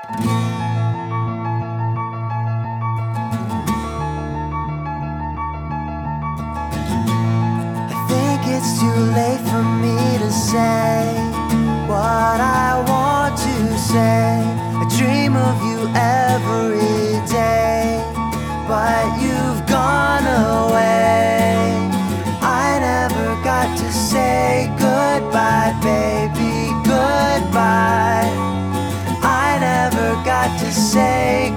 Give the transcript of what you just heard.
It's too late for me to say what I want to say. I dream of you every day, but you've gone away. I never got to say goodbye, baby, goodbye. I never got to say